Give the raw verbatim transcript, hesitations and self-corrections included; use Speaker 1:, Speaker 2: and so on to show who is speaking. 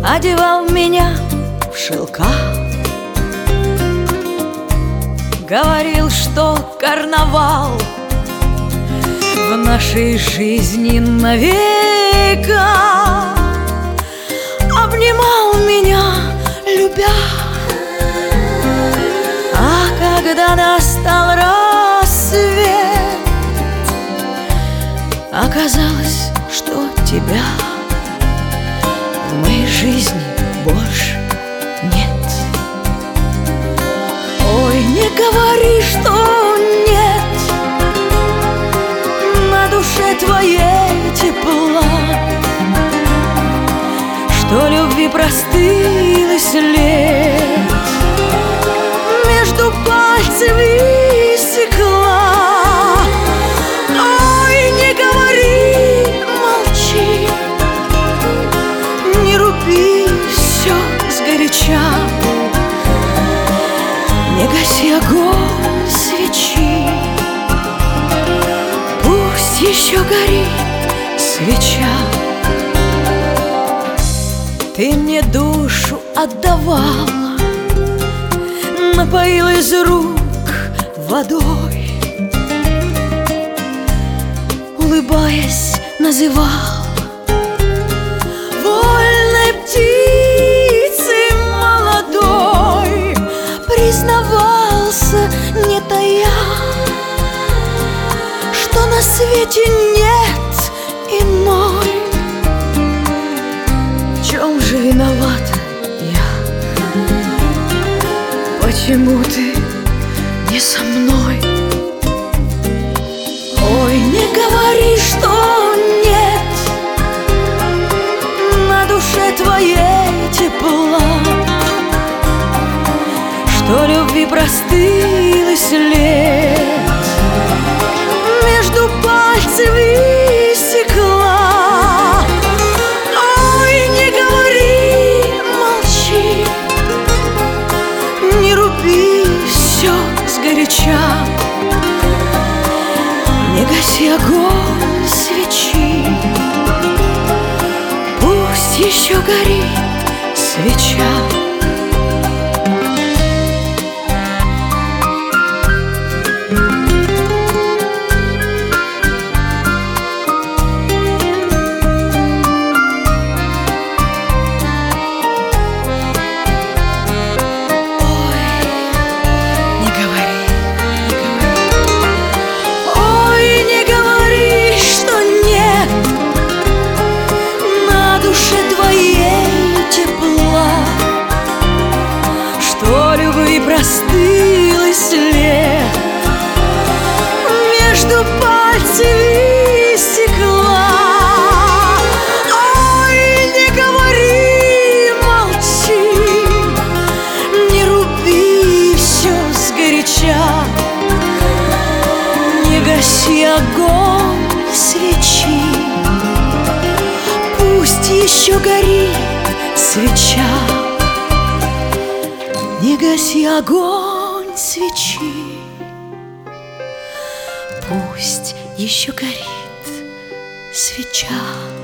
Speaker 1: одевал меня в шелка, говорил, что карнавал в нашей жизни навека, обнимал меня, любя. А когда настал рассвет, оказалось, что тебя в моей жизни больше нет. Ой, не говори, что нет, на душе твоей тепла, что любви простыл след между пальцев истекла. Ой, не говори, молчи, не руби все сгоряча, не гаси огонь свечи, пусть еще горит свеча. Ты мне душу отдавала, напоил из рук водой, улыбаясь, называл вольной птицей молодой, признавался, не тая, что на свете нет иной. В чем же виновата я? Почему ты не со мной? Ой, не говори, что нет, на душе твоей тепла, что любви простыл след между пальцев истекла. Ой, не говори, молчи, не руби все сгоряча, не гаси огонь свечи, пусть еще горит свеча. Простыл след между пальцев истекла. Ой, не говори, молчи, не руби все сгоряча, не гаси огонь свечи, пусть еще горит свеча. Не гаси огонь свечи, пусть еще горит свеча.